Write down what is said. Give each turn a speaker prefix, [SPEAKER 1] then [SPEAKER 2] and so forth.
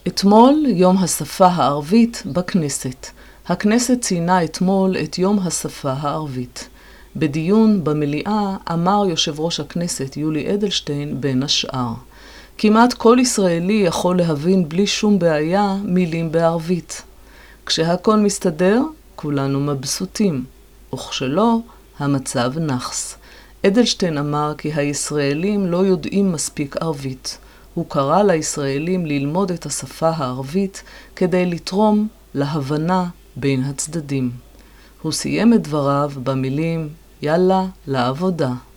[SPEAKER 1] אתמול יום השפה הערבית בכנסת. הכנסת ציינה אתמול את יום השפה הערבית. בדיון במליאה אמר יושב ראש הכנסת יולי אדלשטיין בין השאר: כמעט כל ישראלי יכול להבין בלי שום בעיה מילים בערבית. כשהכל מסתדר, כולנו מבסוטים, וכשלא, המצב נחס. אדלשטיין אמר כי הישראלים לא יודעים מספיק ערבית. הוא קרא לישראלים ללמוד את השפה הערבית כדי לתרום להבנה בין הצדדים. הוא סיים את דבריו במילים: יאללה, לעבודה.